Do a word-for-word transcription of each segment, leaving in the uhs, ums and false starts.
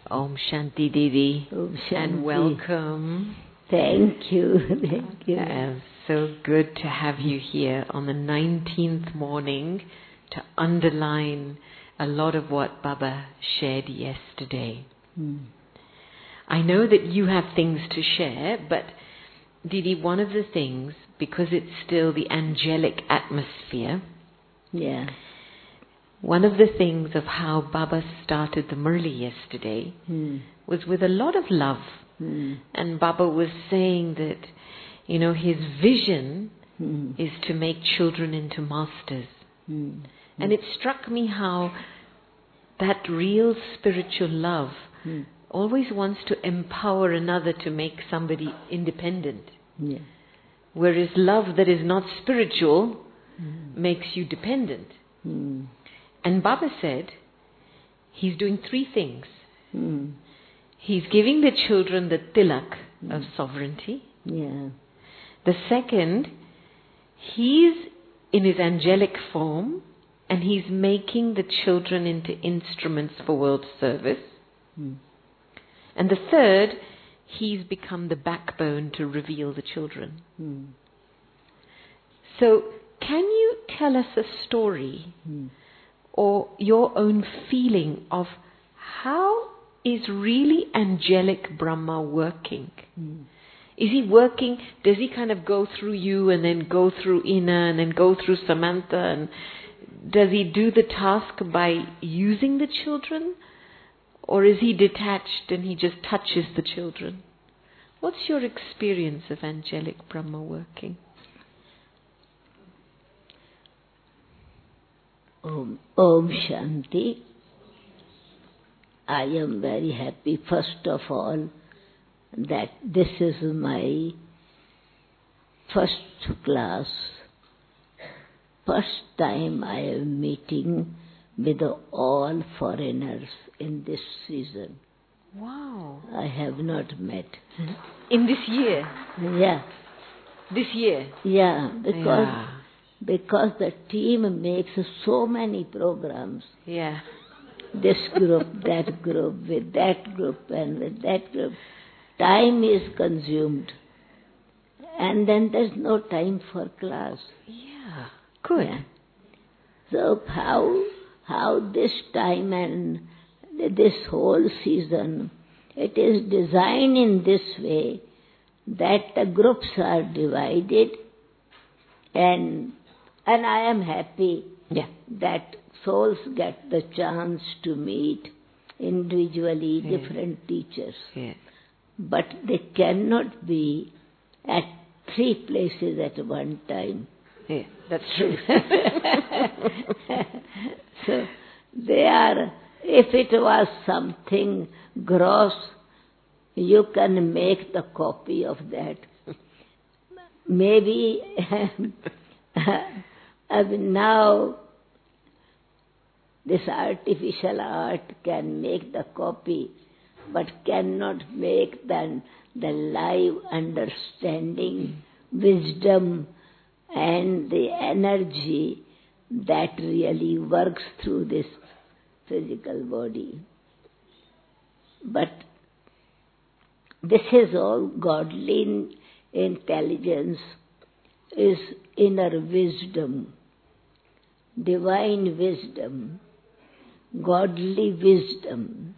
Om Shanti Didi. Om Shanti. And welcome. Thank you. Thank you. Uh, so good to have you here on the nineteenth morning to underline a lot of what Baba shared yesterday. Hmm. I know that you have things to share, but Didi, one of the things, because it's still the angelic atmosphere, Yeah. one of the things of how Baba started the Murli yesterday Hmm. was with a lot of love. Hmm. And Baba was saying that, you know, his vision Hmm. is to make children into masters. Hmm. And it struck me how that real spiritual love Hmm. always wants to empower another to make somebody independent. Yeah. Whereas love that is not spiritual Hmm. makes you dependent. Hmm. And Baba said he's doing three things. Hmm. He's giving the children the tilak of sovereignty. Yeah. The second, he's in his angelic form and he's making the children into instruments for world service. Hmm. And the third, he's become the backbone to reveal the children. Hmm. So, can you tell us a story Hmm. or your own feeling of how is really angelic Brahma working? Hmm. Is he working, does he kind of go through you and then go through Ina and then go through Samantha? And does he do the task by using the children? Or is he detached and he just touches the children? What's your experience of angelic Brahma working? Om, Om Shanti. I am very happy, first of all, that this is my first class. First time I am meeting with all foreigners in this season. Wow. I have not met. In this year? Yeah. This year? Yeah, because Yeah. because the team makes so many programs. Yeah. This group, that group, with that group and with that group. Time is consumed. And then there's no time for class. Yeah. Good. Yeah. So how how this time and this whole season, it is designed in this way that the groups are divided, and and I am happy Yeah. that souls get the chance to meet individually Yeah. different teachers. Yeah. But they cannot be at three places at one time. Yeah. That's true. So they are, if it was something gross, you can make the copy of that. Maybe now this artificial art can make the copy, but cannot make the, the live understanding, wisdom, and the energy that really works through this physical body. But this is all godly intelligence, is inner wisdom, divine wisdom, godly wisdom.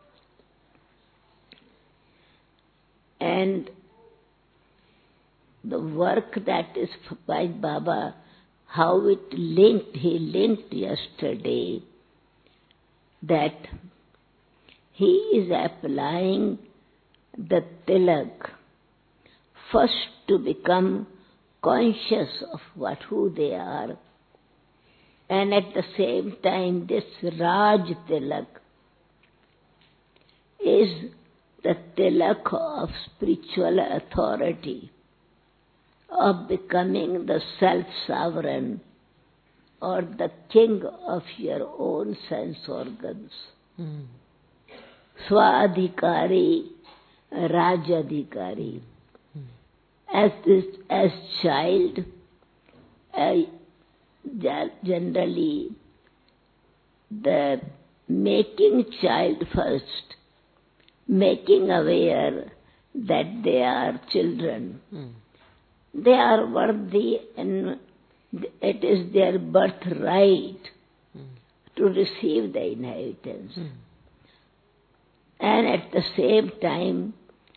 And the work that is by Baba, how it linked, he linked yesterday, that he is applying the tilak first to become conscious of what who they are, and at the same time this Raj tilak is the tilak of spiritual authority, of becoming the self-sovereign or the king of your own sense organs. Mm. Swadhikari, Rajadhikari. Mm. As this, as child, uh, generally the making child first making aware that they are children. Mm. They are worthy and it is their birthright Mm. to receive the inheritance. Mm. And at the same time,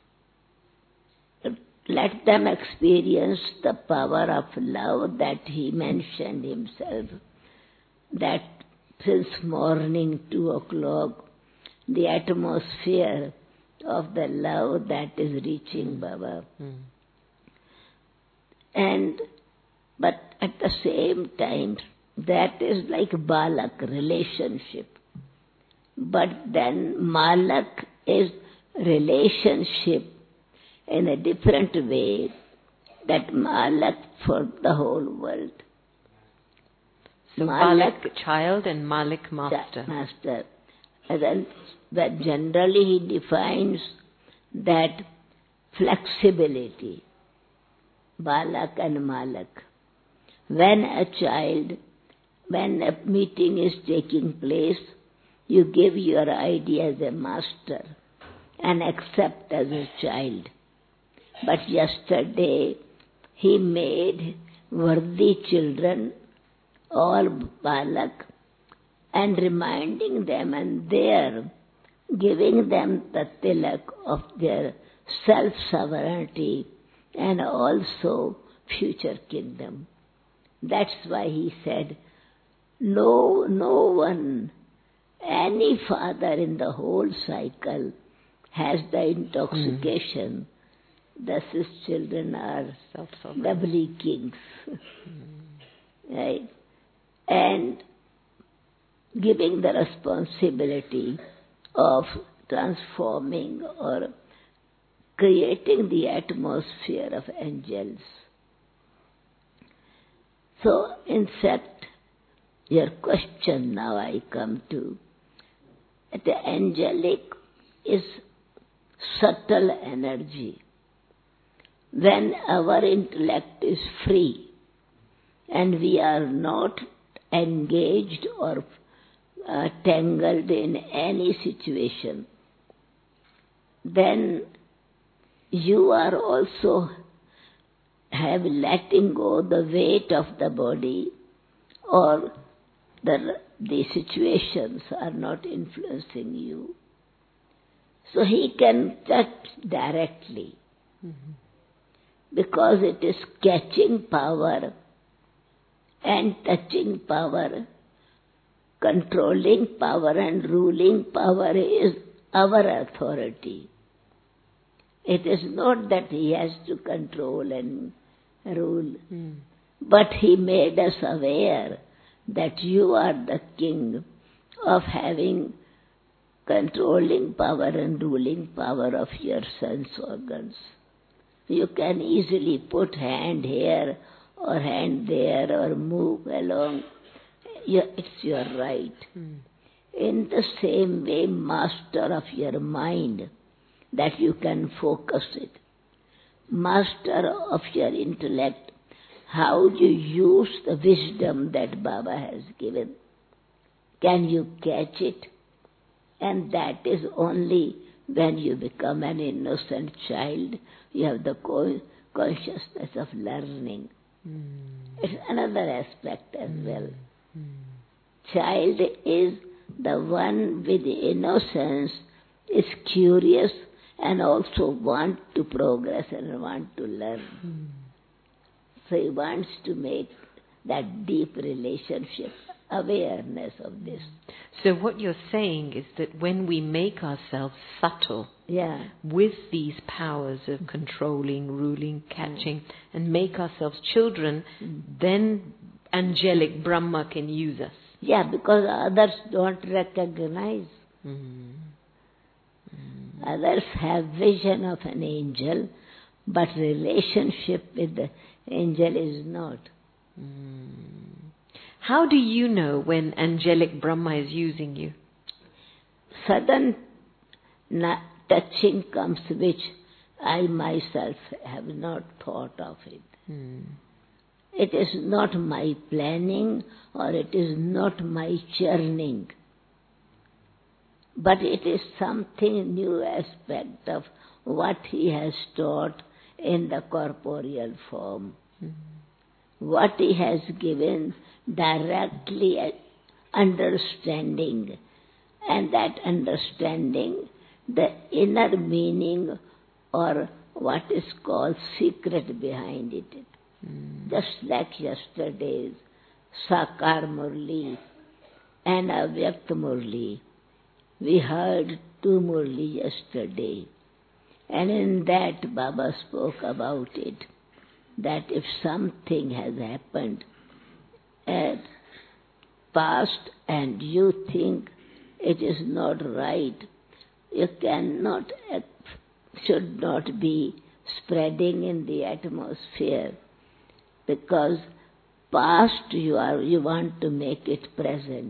let them experience the power of love that he mentioned himself, that since morning, two o'clock, the atmosphere of the love that is reaching Baba. Mm. And, but at the same time, that is like Balak relationship. But then Malak is relationship in a different way, that Malak for the whole world. So Malak, Balak child and Malik master. Master. And then, but generally he defines that flexibility, Balak and Malak. When a child, when a meeting is taking place, you give your idea as a master and accept as a child. But yesterday he made worthy children, all Balak, and reminding them and there giving them the tilak of their self-sovereignty and also future kingdom. That's why he said, no, no one, any father in the whole cycle has the intoxication. Mm. Thus his children are doubly kings. Mm. Right? And giving the responsibility of transforming or creating the atmosphere of angels. So, in fact, your question now I come to, the angelic is subtle energy. When our intellect is free and we are not engaged or uh, tangled in any situation, then you are also have letting go the weight of the body, or the, the situations are not influencing you. So he can touch directly. Mm-hmm. Because it is catching power and touching power, controlling power and ruling power is our authority. It is not that he has to control and rule, mm. but he made us aware that you are the king of having controlling power and ruling power of your sense organs. You can easily put hand here or hand there or move along. It's your right. Mm. In the same way, master of your mind, that you can focus it. Master of your intellect, how you use the wisdom that Baba has given. Can you catch it? And that is only when you become an innocent child, you have the consciousness of learning. Mm. It's another aspect as mm. well. Mm. Child is the one with innocence, is curious and also want to progress and want to learn. Mm. So he wants to make that deep relationship, awareness of this. So what you're saying is that when we make ourselves subtle yeah. with these powers of controlling, ruling, catching, mm. and make ourselves children, mm. then angelic Brahma can use us. Yeah, because others don't recognize. Mm. Mm. Others have vision of an angel, but relationship with the angel is not. Mm. How do you know when angelic Brahma is using you? Sudden na- touching comes, which I myself have not thought of it. Mm. It is not my planning or it is not my churning. but it is something new aspect of what he has taught in the corporeal form. Mm-hmm. What he has given directly understanding, and that understanding, the inner meaning or what is called secret behind it. Mm. Just like yesterday's Sakar Murli and Avyakt Murli. We heard two Murli yesterday, and in that Baba spoke about it, that if something has happened at past and you think it is not right, you cannot, should not be spreading in the atmosphere, because past you are, you want to make it present.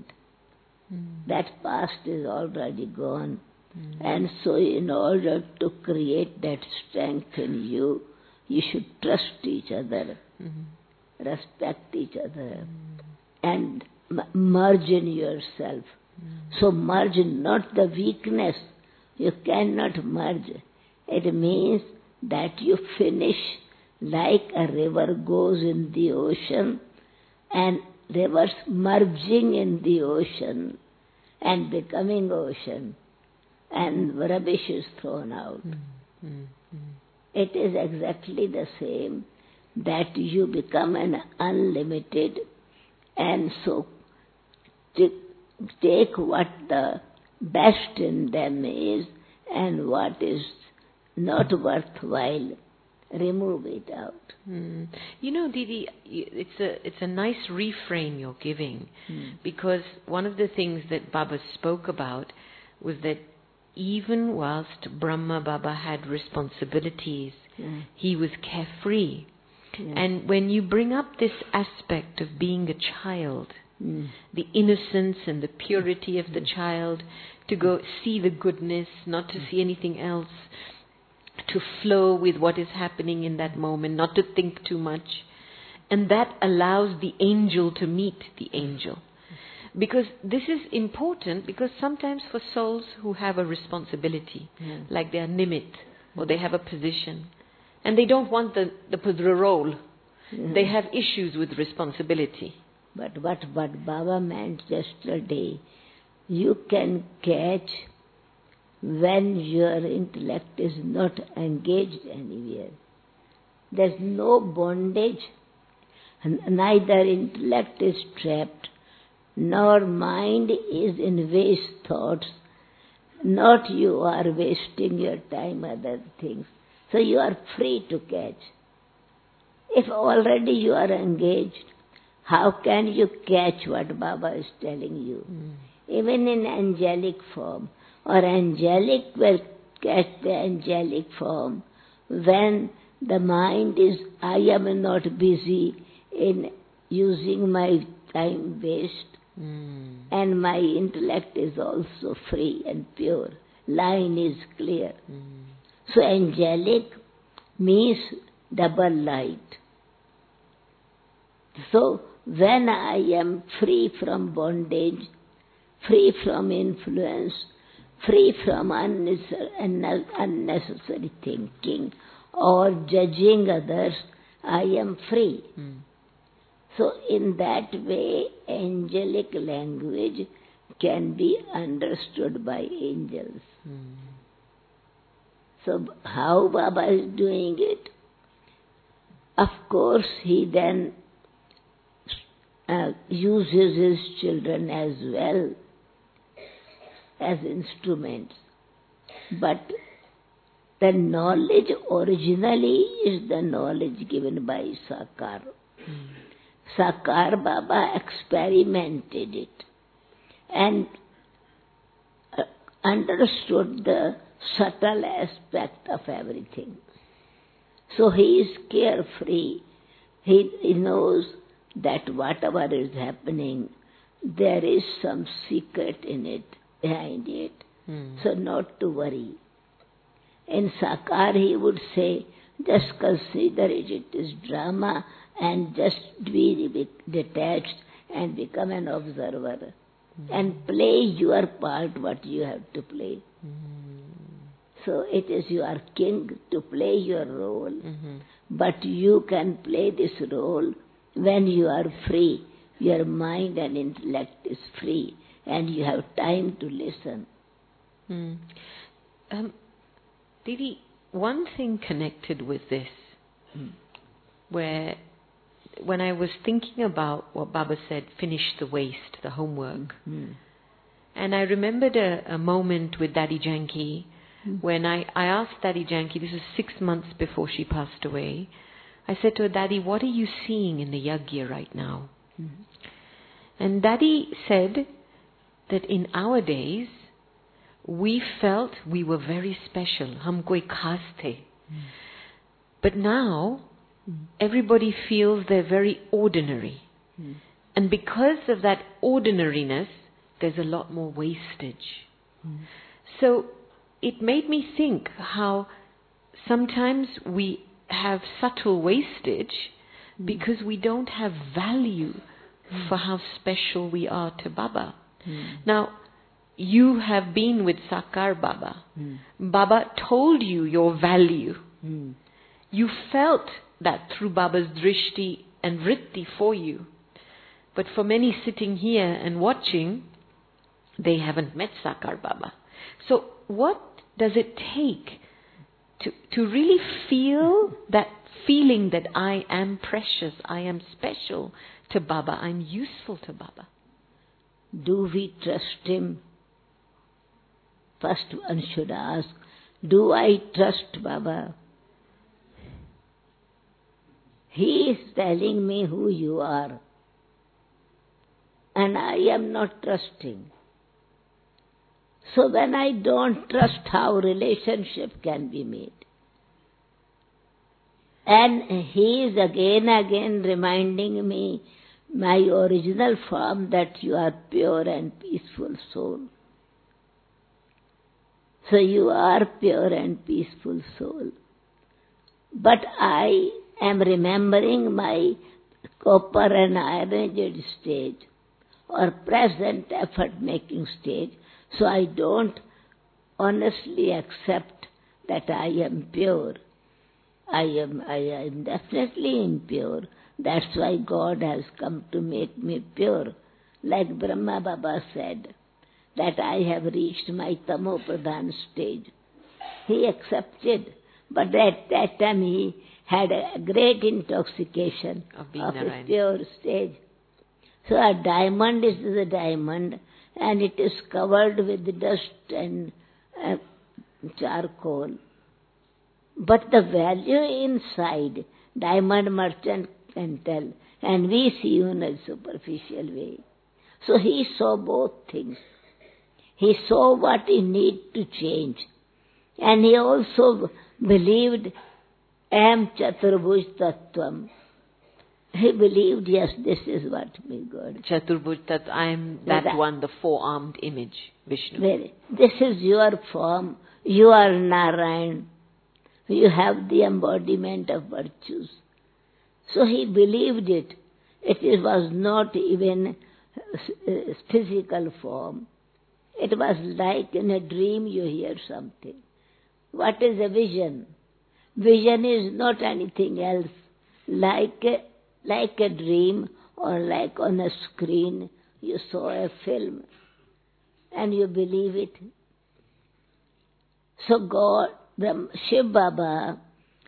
Mm. That past is already gone. Mm. And so in order to create that strength in you, you should trust each other, mm-hmm. respect each other, mm. and m- merge in yourself. Mm. So merge not the weakness. You cannot merge. It means that you finish like a river goes in the ocean, and rivers merging in the ocean and becoming ocean, and rubbish is thrown out. Mm-hmm. Mm-hmm. It is exactly the same, that you become an unlimited, and so t- take what the best in them is, and what is not worthwhile, remove it out. Mm. You know, Didi, it's a it's a nice refrain you're giving, mm. because one of the things that Baba spoke about was that even whilst Brahma Baba had responsibilities, mm. he was carefree. Yeah. And when you bring up this aspect of being a child, mm. the innocence and the purity of the child, to go see the goodness, not to see anything else, to flow with what is happening in that moment, not to think too much. And that allows the angel to meet the angel. Because this is important, because sometimes for souls who have a responsibility, yeah. like they are nimit, or they have a position, and they don't want the, the, the role, yeah. they have issues with responsibility. But what, what Baba meant yesterday, you can catch when your intellect is not engaged anywhere. There's no bondage, neither intellect is trapped, nor mind is in waste thoughts, not you are wasting your time other things. So you are free to catch. If already you are engaged, how can you catch what Baba is telling you? Mm. Even in angelic form, or angelic will catch the angelic form when the mind is, I am not busy in using my time waste, mm. and my intellect is also free and pure. Line is clear. Mm. So angelic means double light. So when I am free from bondage, free from influence, free from unnecessary thinking or judging others, I am free. Mm. So in that way, angelic language can be understood by angels. Mm. So how Baba is doing it? Of course, he then uh, uses his children as well as instruments. But the knowledge originally is the knowledge given by Sakar. Mm. Sakar Baba experimented it and uh, understood the subtle aspect of everything. So he is carefree. He, he knows that whatever is happening, there is some secret in it, behind it. Hmm. So not to worry. In Sakar he would say, just consider it, it is drama, and just be detached and become an observer. mm. and play your part, what you have to play. Mm. So it is your king to play your role, mm-hmm. but you can play this role when you are free. Your mind and intellect is free and you have time to listen. Mm. Um, Didi, one thing connected with this, mm. where when I was thinking about what Baba said, finish the waste, the homework, mm. and I remembered a, a moment with Daddy Janki mm. when I, I asked Daddy Janki, this was six months before she passed away, I said to her, Daddy, what are you seeing in the yagya right now? Mm. And Daddy said that in our days, we felt we were very special. Hum koi khas the. Mm. But now, mm. everybody feels they're very ordinary. Mm. And because of that ordinariness, there's a lot more wastage. Mm. So it made me think how sometimes we have subtle wastage mm. because we don't have value mm. for how special we are to Baba. Mm. Now, you have been with Sakar Baba. Mm. Baba told you your value. Mm. You felt that through Baba's drishti and vritti for you. But for many sitting here and watching, they haven't met Sakar Baba. So what does it take to, to really feel that feeling that I am precious, I am special to Baba, I'm useful to Baba? Do we trust him? First one should ask, do I trust Baba? He is telling me who you are. And I am not trusting. So when I don't trust, how relationship can be made? And he is again again reminding me my original form, that you are pure and peaceful soul. So you are pure and peaceful soul. But I am remembering my copper and iron stage or present effort making stage. So I don't honestly accept that I am pure. I am, I am definitely impure. That's why God has come to make me pure. Like Brahma Baba said, that I have reached my Tamo Pradhan stage. He accepted, but at that time he had a great intoxication of, of his pure stage. So a diamond is a diamond, and it is covered with dust and uh, charcoal. But the value inside, diamond merchant can tell, and we see in a superficial way. So he saw both things. He saw what he need to change. And he also believed, Am Chaturbhuj Tattvam. He believed, yes, this is what me God. Chaturbhuj Tattva, I am that, that one, the four-armed image, Vishnu. Very. This is your form. You are Narayan. You have the embodiment of virtues. So he believed it. It was not even physical form. It was like in a dream you hear something. What is a vision? Vision is not anything else. Like a, like a dream or like on a screen, you saw a film and you believe it. So God, Shiv Baba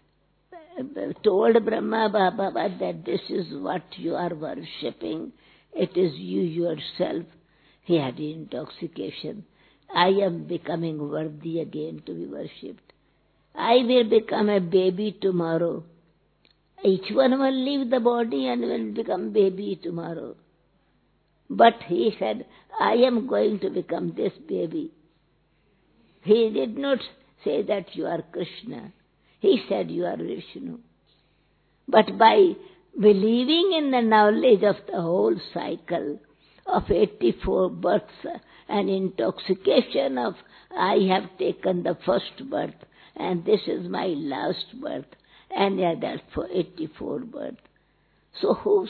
told Brahma Baba that this is what you are worshipping. It is you yourself. He had intoxication. I am becoming worthy again to be worshipped. I will become a baby tomorrow. Each one will leave the body and will become baby tomorrow. But he said, I am going to become this baby. He did not say that you are Krishna. He said you are Vishnu. But by believing in the knowledge of the whole cycle of eighty-four births and intoxication of I have taken the first birth and this is my last birth and yeah, that's for eighty-four birth. So whose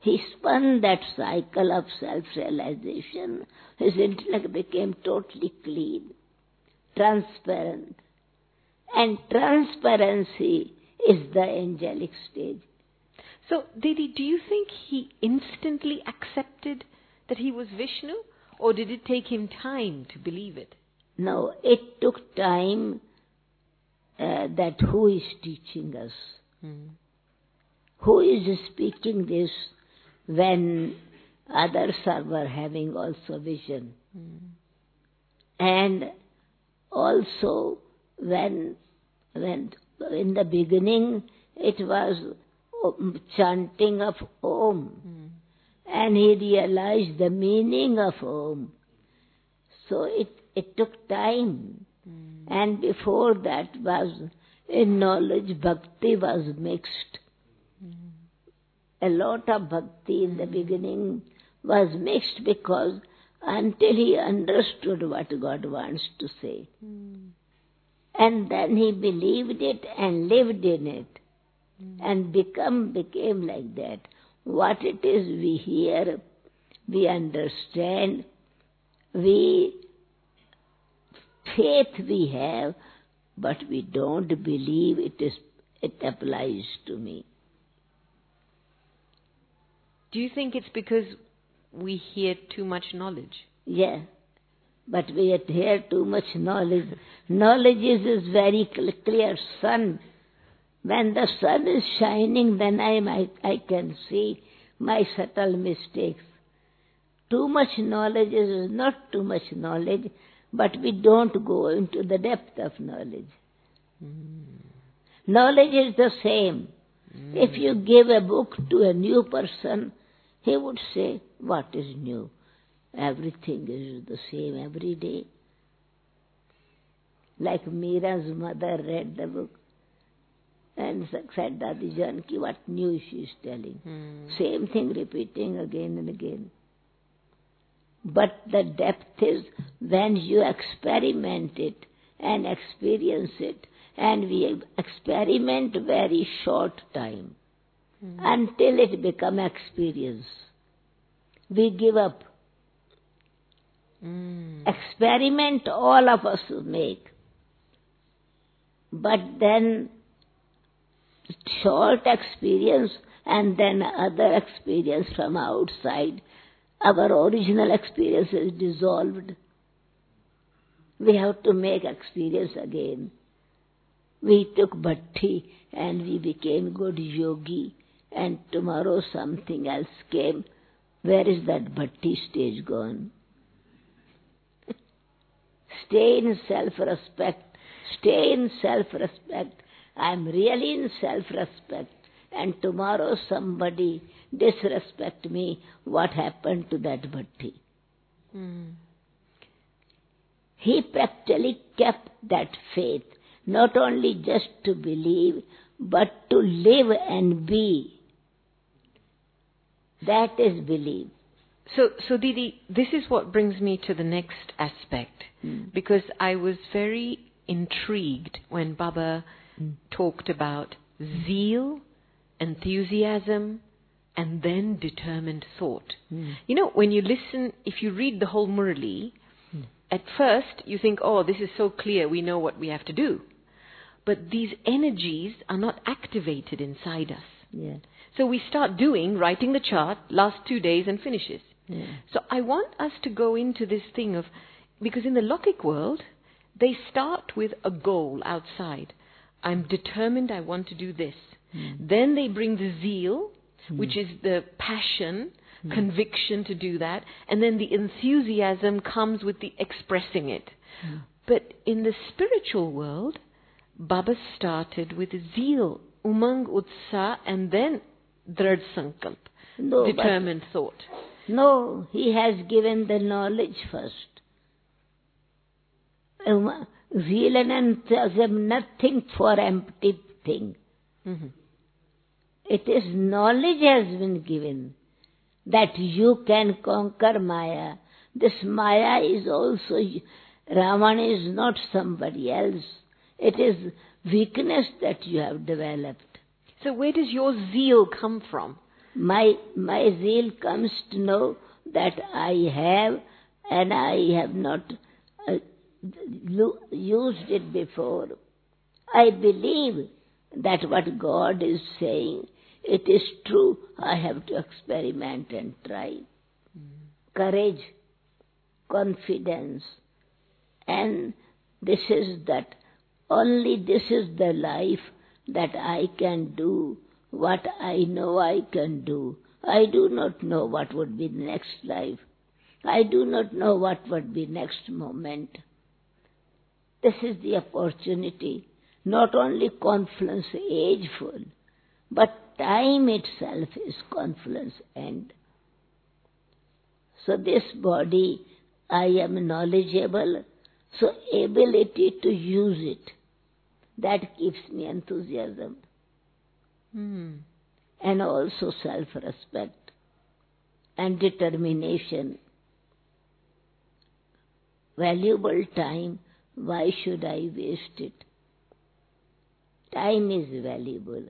he spun that cycle of self-realization. His intellect became totally clean, transparent. And transparency is the angelic stage. So, Didi, do you think he instantly accepted that he was Vishnu? Or did it take him time to believe it? No, it took time uh, that who is teaching us? Hmm. Who is speaking this when others are, were having also vision? Hmm. And also when, when in the beginning it was chanting of Om. Hmm. And he realized the meaning of Om. So it, it took time. Mm. And before that was, in knowledge, bhakti was mixed. Mm. A lot of bhakti in the beginning was mixed because until he understood what God wants to say. Mm. And then he believed it and lived in it. Mm. And become became like that. What it is we hear, we understand, we faith we have, but we don't believe it is it applies to me. Do you think it's because we hear too much knowledge? Yeah, but we hear too much knowledge. Knowledge is, is very clear sun. When the sun is shining, then I, I, I can see my subtle mistakes. Too much knowledge is not too much knowledge, but we don't go into the depth of knowledge. Mm. Knowledge is the same. Mm. If you give a book to a new person, he would say, what is new? Everything is the same every day. Like Meera's mother read the book and said, Dadi Janki, what new she is telling. Mm. Same thing repeating again and again. But the depth is when you experiment it and experience it, and we experiment very short time mm. until it become experience. We give up. Mm. Experiment all of us make. But then short experience and then other experience from outside, our original experience is dissolved. We have to make experience again. We took bhatti and we became good yogi, and tomorrow something else came. Where is that bhatti stage gone? Stay in self-respect. Stay in self-respect. I am really in self-respect. And tomorrow somebody disrespect me. What happened to that bhatti? Mm. He practically kept that faith, not only just to believe, but to live and be. That is belief. So, so Didi, this is what brings me to the next aspect, mm. because I was very intrigued when Baba mm. talked about zeal, enthusiasm, and then determined thought. Mm. You know, when you listen, if you read the whole Murali, mm. at first you think, oh, this is so clear, we know what we have to do. But these energies are not activated inside us. Yeah. So we start doing, writing the chart, last two days and finishes. Yeah. So I want us to go into this thing of, because in the Lokik world, they start with a goal outside. I'm determined I want to do this. Mm. Then they bring the zeal, mm. which is the passion, mm. conviction to do that. And then the enthusiasm comes with the expressing it. Mm. But in the spiritual world, Baba started with zeal, umang utsa, and then drad sankalp, no, determined thought. No, he has given the knowledge first. Um, zeal and enthusiasm, nothing for empty thing. Mm-hmm. It is knowledge has been given that you can conquer Maya. This Maya is also, Ravan is not somebody else. It is weakness that you have developed. So where does your zeal come from? My, my zeal comes to know that I have and I have not uh, used it before. I believe that what God is saying, it is true. I have to experiment and try. Mm. Courage, confidence, and this is that, only this is the life that I can do what I know I can do. I do not know what would be the next life. I do not know what would be next moment. This is the opportunity. Not only confluence ageful, but time itself is confluence end. So this body, I am knowledgeable, so ability to use it, that gives me enthusiasm. Hmm. And also self-respect and determination. Valuable time, why should I waste it? Time is valuable.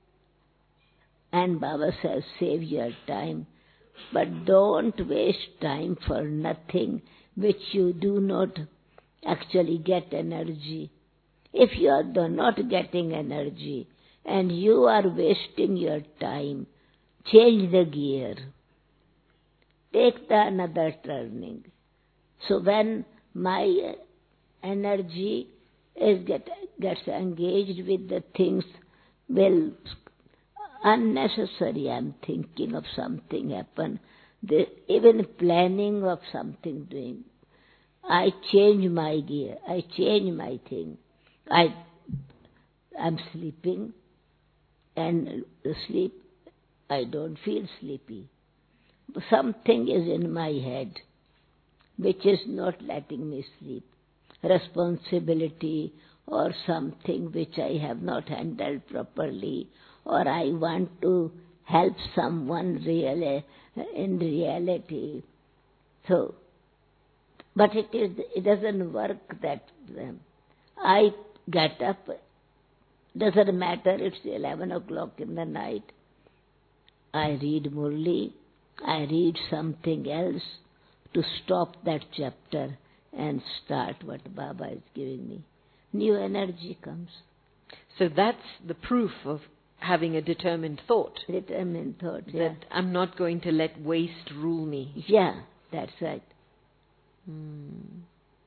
And Baba says, save your time, but don't waste time for nothing which you do not actually get energy. If you are not getting energy and you are wasting your time, change the gear. Take the another turning. So when my energy is get, gets engaged with the things, well, unnecessary, I'm thinking of something happen, the, even planning of something doing, I change my gear, I change my thing. I, I'm sleeping, and sleep, I don't feel sleepy. Something is in my head which is not letting me sleep. Responsibility or something which I have not handled properly, or I want to help someone really in reality. So, but it is it doesn't work that way. I get up, doesn't matter, it's eleven o'clock in the night. I read Murli, I read something else to stop that chapter and start what Baba is giving me. New energy comes. So that's the proof of having a determined thought. Determined thought, yeah. That I'm not going to let waste rule me. Yeah, that's right. Hmm.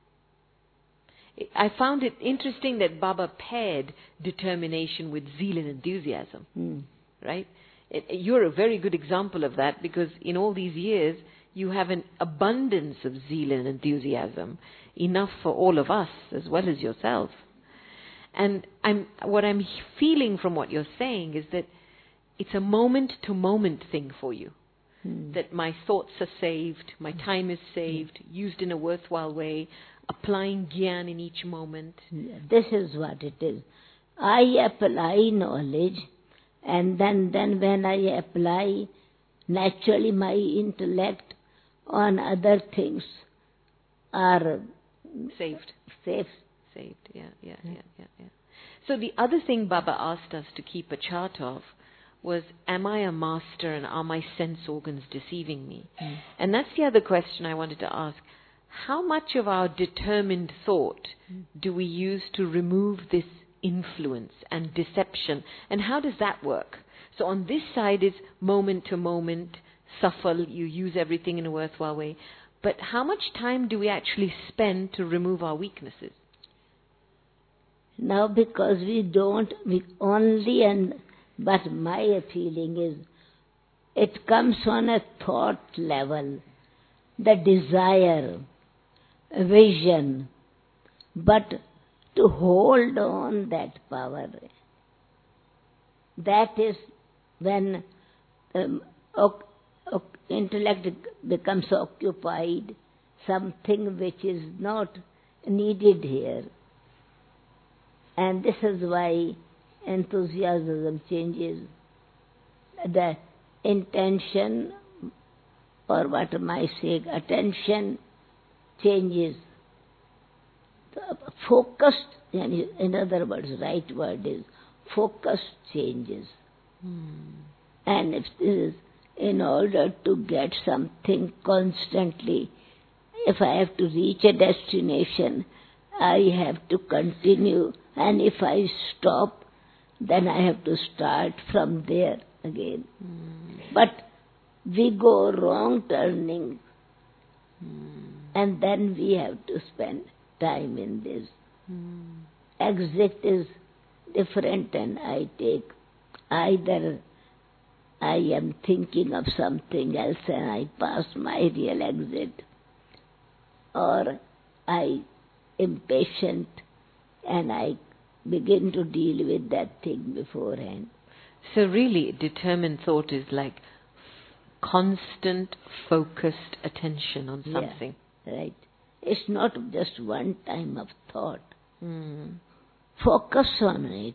I found it interesting that Baba paired determination with zeal and enthusiasm. Hmm. Right? It, you're a very good example of that, because in all these years you have an abundance of zeal and enthusiasm, enough for all of us as well as yourself. And I'm, what I'm feeling from what you're saying is that it's a moment-to-moment thing for you. Hmm. That my thoughts are saved, my time is saved, hmm. used in a worthwhile way, applying Gyan in each moment. Yeah, this is what it is. I apply knowledge, and then, then when I apply, naturally my intellect on other things are saved. Saved. Saved, yeah, yeah, yeah, yeah, yeah. So the other thing Baba asked us to keep a chart of was, am I a master and are my sense organs deceiving me? Mm. And that's the other question I wanted to ask. How much of our determined thought mm. do we use to remove this influence and deception? And how does that work? So on this side is moment to moment, safal, you use everything in a worthwhile way. But how much time do we actually spend to remove our weaknesses? Now, because we don't, we only, and but my feeling is, it comes on a thought level, the desire, vision, but to hold on that power, that is when um, intellect becomes occupied, something which is not needed here. And this is why enthusiasm changes. The intention, or what am I saying, attention changes. The focus, in other words, right word is, focus changes. Hmm. And if this is in order to get something constantly, if I have to reach a destination, I have to continue, and if I stop, then I have to start from there again. Mm. But we go wrong turning, mm. and then we have to spend time in this. Mm. Exit is different, and I take either I am thinking of something else and I pass my real exit, or I impatient and I begin to deal with that thing beforehand. So really, determined thought is like constant, focused attention on something. Yeah, right. It's not just one time of thought. Mm. Focus on it.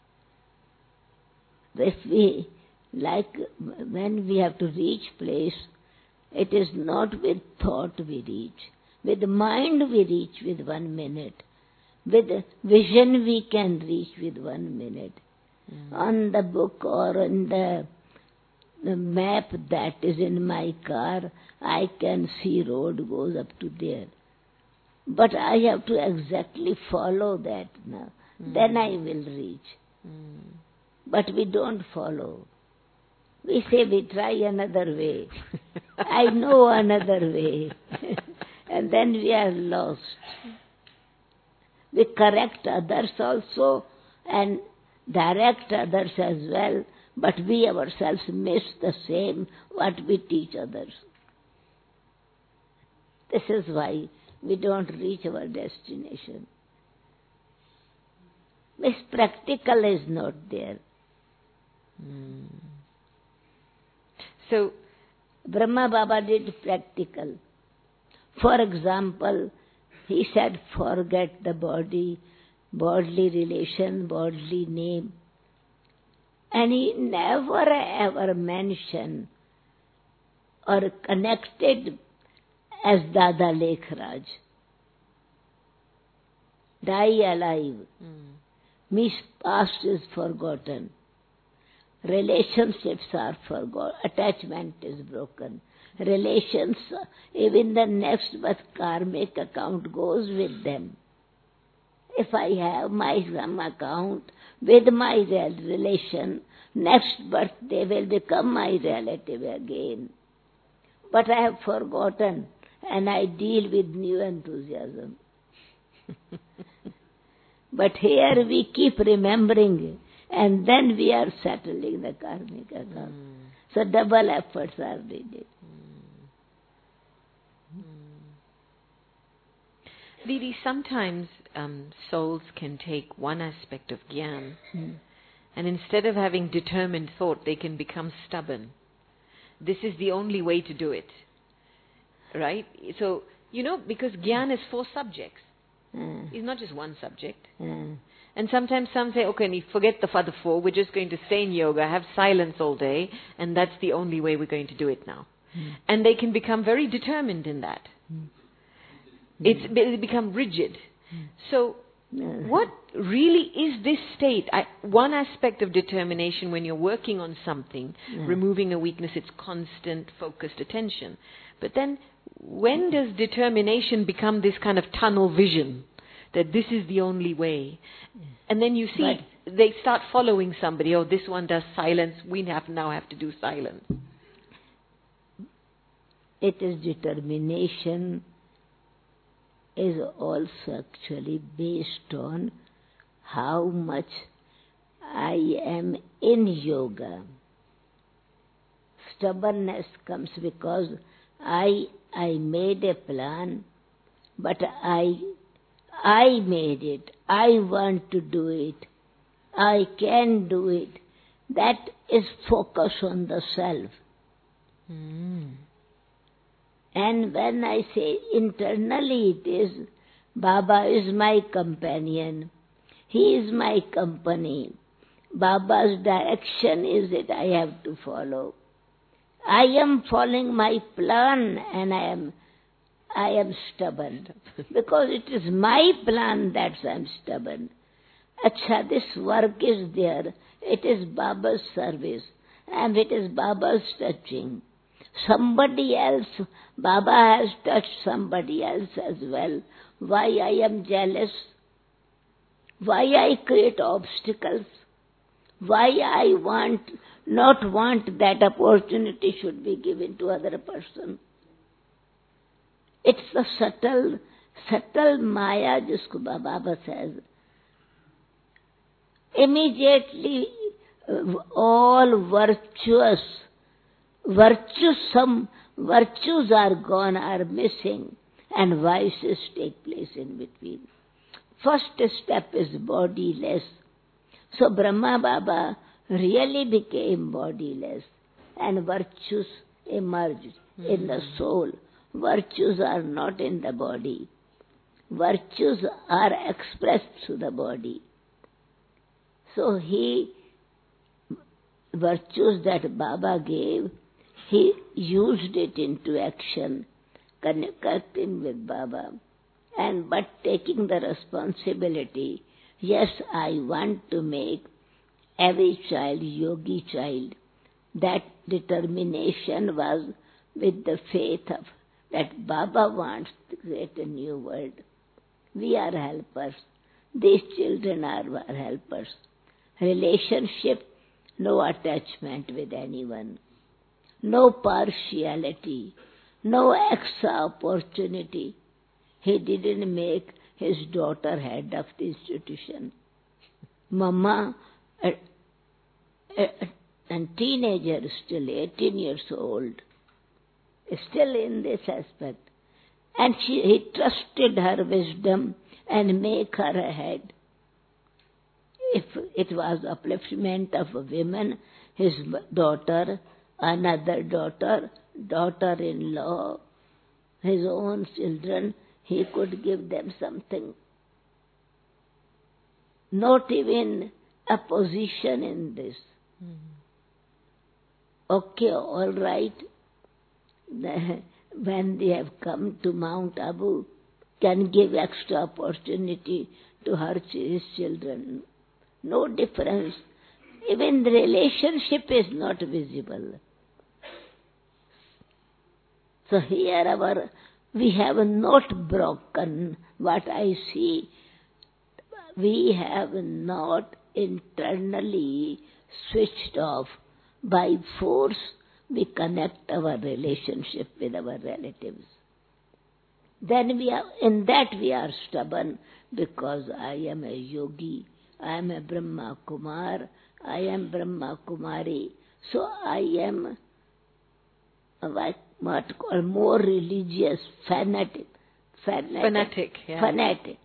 If we, like when we have to reach place, it is not with thought we reach. With mind we reach with one minute. With vision we can reach with one minute. Mm. On the book or on the, the map that is in my car, I can see road goes up to there. But I have to exactly follow that now. Mm. Then I will reach. Mm. But we don't follow. We say we try another way. I know another way. And then we are lost. We correct others also and direct others as well, but we ourselves miss the same what we teach others. This is why we don't reach our destination. This practical is not there. Mm. So, Brahma Baba did practical. For example, he said, forget the body, bodily relation, bodily name. And he never ever mentioned or connected as Dada Lekhraj. Die alive. Mm. Means past is forgotten. Relationships are forgotten. Attachment is broken. Relations, even the next birth karmic account goes with them. If I have my some account with my relation, next birth they will become my relative again. But I have forgotten and I deal with new enthusiasm. But here we keep remembering and then we are settling the karmic account. Mm. So double efforts are needed. Didi, sometimes um, souls can take one aspect of Gyan mm. and instead of having determined thought, they can become stubborn. This is the only way to do it. Right? So, you know, because Gyan is four subjects. Mm. It's not just one subject. Mm. And sometimes some say, okay, we forget the other four, we're just going to stay in yoga, have silence all day, and that's the only way we're going to do it now. Mm. And they can become very determined in that. Mm. It's they become rigid. Mm. So, mm. what really is this state? I, one aspect of determination when you're working on something, mm. removing a weakness, it's constant, focused attention. But then, when does determination become this kind of tunnel vision? That this is the only way. And then you see, but they start following somebody. Oh, this one does silence. We have now have to do silence. It is determination is also actually based on how much I am in yoga. Stubbornness comes because I I made a plan, but I I made it. I want to do it. I can do it. That is focus on the self. Mm. And when I say internally it is, Baba is my companion. He is my company. Baba's direction is it I have to follow. I am following my plan and I am I am stubborn. Because it is my plan that I am stubborn. Acha, this work is there. It is Baba's service. and it is Baba's touching. Somebody else, Baba has touched somebody else as well. Why I am jealous? Why I create obstacles? Why I want, not want that opportunity should be given to other person? It's the subtle, subtle Maya, jisko Baba says. Immediately, all virtuous, virtues, some virtues are gone, are missing, and vices take place in between. First step is bodiless. So Brahma Baba really became bodiless, and virtues emerged mm. in the soul. Virtues are not in the body. Virtues are expressed through the body. So he, virtues that Baba gave, he used it into action, connecting with Baba, and but taking the responsibility. Yes, I want to make every child yogi child. That determination was with the faith of that Baba wants to create a new world. We are helpers. These children are our helpers. Relationship, no attachment with anyone. No partiality. No extra opportunity. He didn't make his daughter head of the institution. Mama, a, a, a teenager, still eighteen years old, still in this aspect. And she, he trusted her wisdom and make her a head. If it was upliftment of a woman, his daughter, another daughter, daughter-in-law, his own children, he could give them something. Not even a position in this. Mm-hmm. Okay, all right. The, when they have come to Mount Abu, can give extra opportunity to her his children. No difference. Even the relationship is not visible. So here our, we have not broken what I see. We have not internally switched off. By force, we connect our relationship with our relatives. Then we are, in that we are stubborn, because I am a yogi, I am a Brahma Kumar, I am Brahma Kumari, so I am what, what called more religious, fanatic, fanatic, fanatic, yeah. fanatic.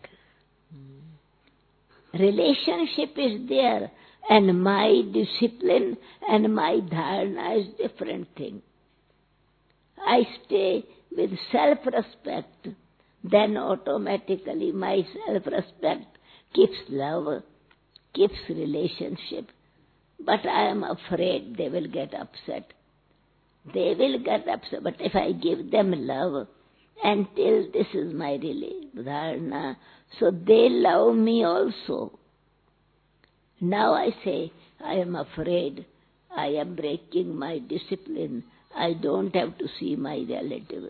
Mm. Relationship is there, and my discipline and my dharana is different thing. I stay with self-respect, then automatically my self-respect keeps love, keeps relationship. But I am afraid they will get upset. They will get upset, but if I give them love, until this is my dharana, so they love me also. Now I say, I am afraid, I am breaking my discipline, I don't have to see my relative.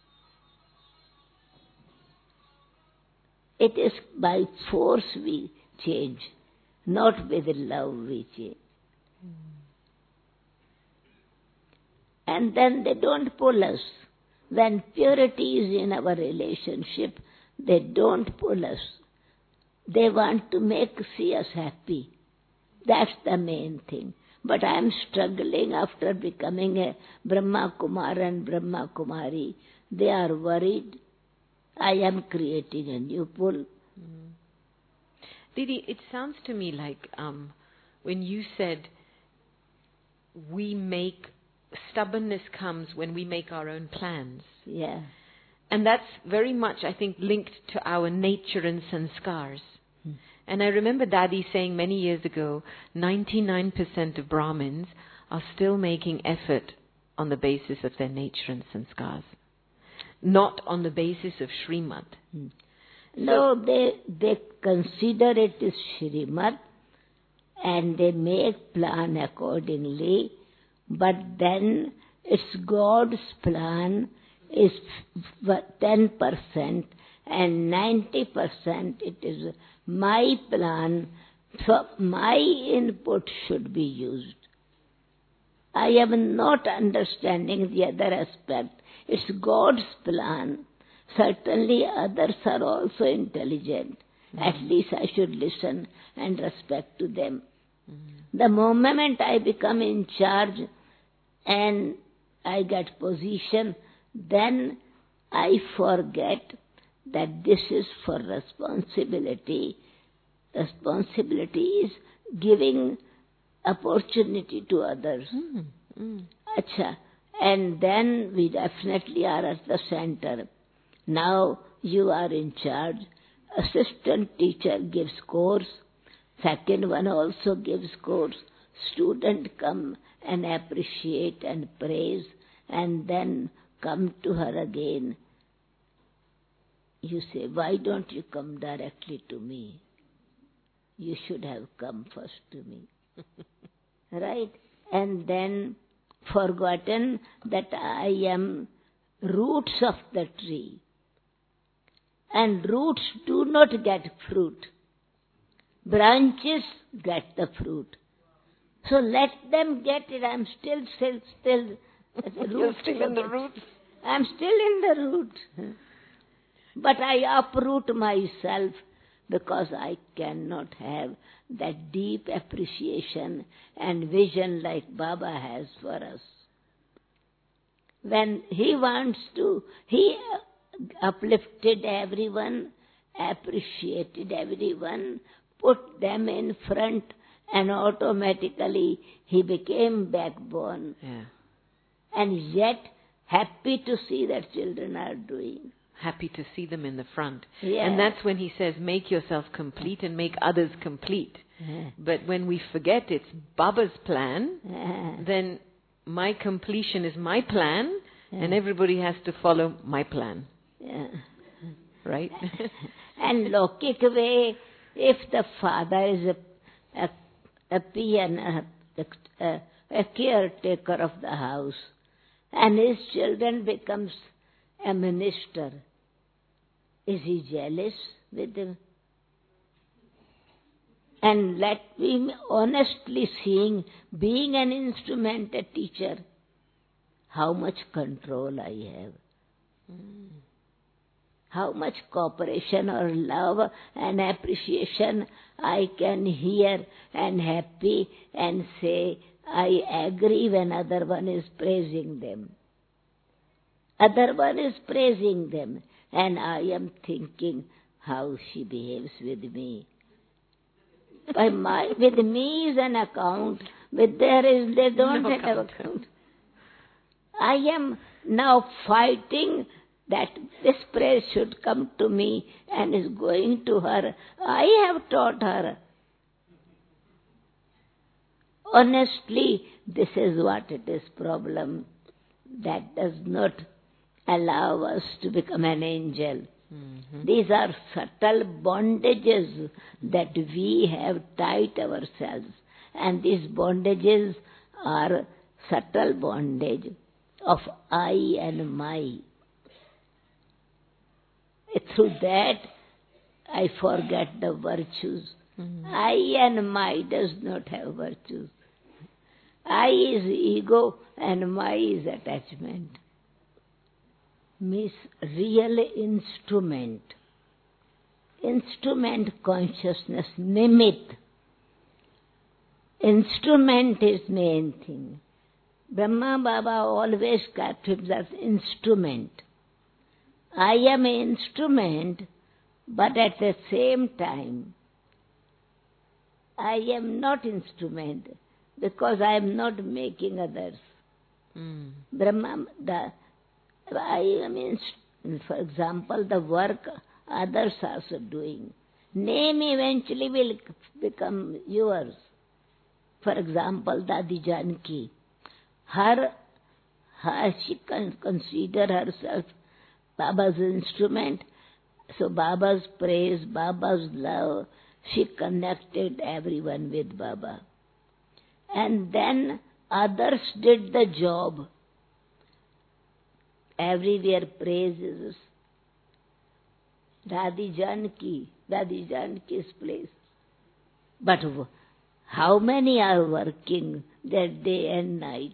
It is by force we change, not with love we change. Mm. And then they don't pull us. When purity is in our relationship, they don't pull us. They want to make see us happy. That's the main thing. But I am struggling after becoming a Brahma Kumar and Brahma Kumari. They are worried. I am creating a new pull. Mm. Didi, it sounds to me like um, when you said we make, stubbornness comes when we make our own plans. Yeah. And that's very much, I think, linked to our nature and sanskars. Hmm. And I remember Daddy saying many years ago, ninety-nine percent of Brahmins are still making effort on the basis of their nature and sanskars, not on the basis of Srimad. Hmm. No, so, they they consider it as Srimad, and they make plan accordingly. but then it's God's plan is ten percent and ninety percent it is my plan, so my input should be used. I am not understanding the other aspect. It's God's plan. Certainly others are also intelligent. Mm-hmm. At least I should listen and respect to them. Mm-hmm. The moment I become in charge and I get position, then I forget that this is for responsibility. Responsibility is giving opportunity to others. Mm, mm. Achha. And then we definitely are at the center. Now you are in charge. Assistant teacher gives course. Second one also gives course. Student come and appreciate and praise and then come to her again. You say, why don't you come directly to me? You should have come first to me. Right? And then forgotten that I am roots of the tree. And roots do not get fruit. Branches get the fruit. So let them get it. I'm still, still, still... You're still in the roots? I'm still in the root. But I uproot myself because I cannot have that deep appreciation and vision like Baba has for us. When he wants to, he uplifted everyone, appreciated everyone, put them in front, and automatically he became backbone. Yeah. And yet happy to see that children are doing. Happy to see them in the front. Yeah. And that's when he says, make yourself complete and make others complete. Yeah. But when we forget it's Baba's plan, Yeah. then my completion is my plan, yeah. and everybody has to follow my plan. Yeah. Right? And Lokik way, if the father is a, a, a peon, a, a, a caretaker of the house, and his children becomes a minister, is he jealous with him? And let me honestly seeing, being an instrument, a teacher, how much control I have. Mm. How much cooperation or love and appreciation I can hear and happy and say, I agree when other one is praising them. Other one is praising them, and I am thinking how she behaves with me. By my, with me is an account, with there is, they don't No have account. account. I am now fighting that this praise should come to me and is going to her. I have taught her. Honestly, this is what it is problem. That does not allow us to become an angel. Mm-hmm. These are subtle bondages that we have tied ourselves. And these bondages are subtle bondage of I and my. Through that, I forget the virtues. Mm-hmm. I and my does not have virtues. I is ego and my is attachment. Means real instrument. Instrument consciousness, nimit. Instrument is main thing. Brahma Baba always kept himself instrument. I am an instrument, but at the same time, I am not instrument because I am not making others. Mm. Brahma, the, I am, for example, the work others are also doing. Name eventually will become yours. For example, Dadi Janki. Her, her, she can consider herself Baba's instrument. So Baba's praise, Baba's love, she connected everyone with Baba. And then others did the job. Everywhere praises Radhi Janki, Radhi Janki's place. But how many are working that day and night?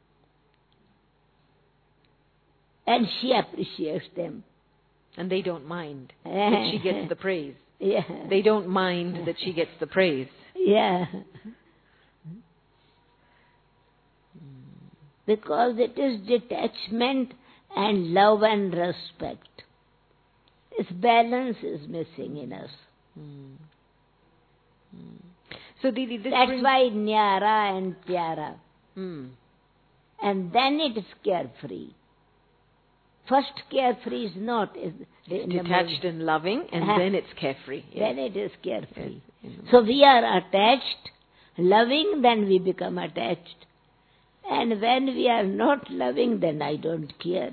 And she appreciates them. And they don't mind that she gets the praise. Yeah. They don't mind that she gets the praise. Yeah. Because it is detachment and love and respect. This balance is missing in us. Mm. Mm. So, Didi, this That's brings... why Nyara and Pyara. Mm. And then it is carefree. First carefree is not. Is it's detached and loving, and then it's carefree. Yes. Then it is carefree. Yes. So we are attached, loving, then we become attached. And when we are not loving, then I don't care.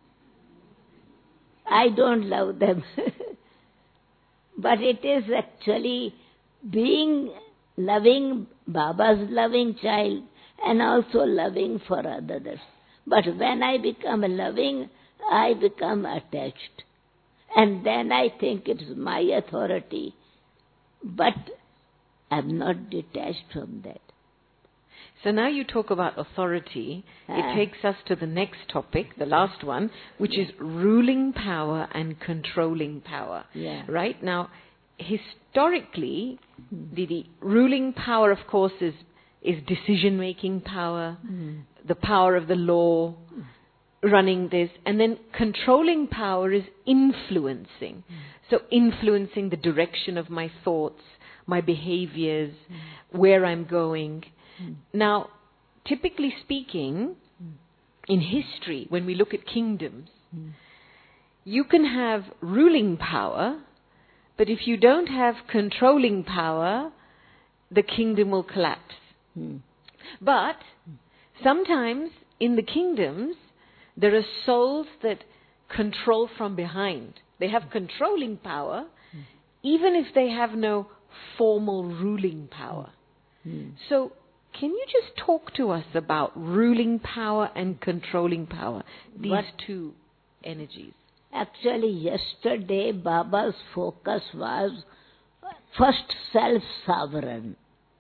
I don't love them. But it is actually being loving, Baba's loving child, and also loving for others. But when I become loving, I become attached. And then I think it's my authority. But I'm not detached from that. So now you talk about authority. Ah. It takes us to the next topic, the last one, which is ruling power and controlling power. Yeah. Right? Now, historically, the, the ruling power, of course, is, is decision-making power, Mm. the power of the law, running this. And then controlling power is influencing. Mm. So influencing the direction of my thoughts, my behaviors, mm. where I'm going. Now, typically speaking, mm. in history, when we look at kingdoms, mm. you can have ruling power, but if you don't have controlling power, the kingdom will collapse. Mm. But sometimes in the kingdoms, there are souls that control from behind. They have controlling power, mm. even if they have no formal ruling power. Mm. So, can you just talk to us about ruling power and controlling power, these what? two energies? Actually, yesterday Baba's focus was first self-sovereign,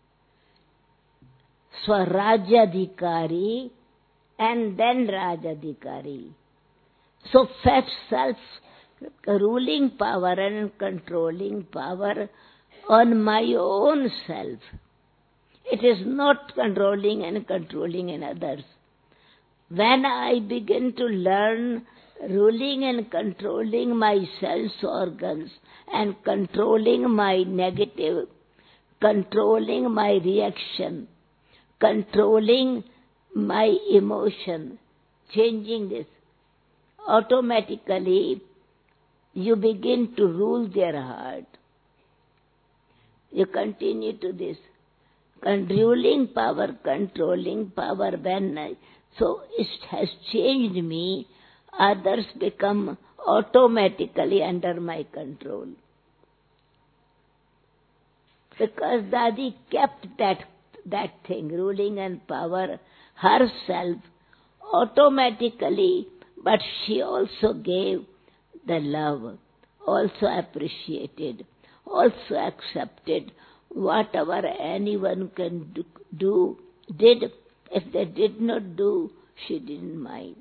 Swarajyadhikari, and then Rajadhikari. So first self-ruling power and controlling power on my own self. It is not controlling and controlling in others. When I begin to learn ruling and controlling my sense organs and controlling my negative, controlling my reaction, controlling my emotion, changing this, automatically you begin to rule their heart. You continue to this. Ruling power, controlling power, when I, so it has changed me, others become automatically under my control. Because Dadi kept that, that thing, ruling and power, herself, automatically, but she also gave the love, also appreciated, also accepted, whatever anyone can do, do, did, if they did not do, she didn't mind.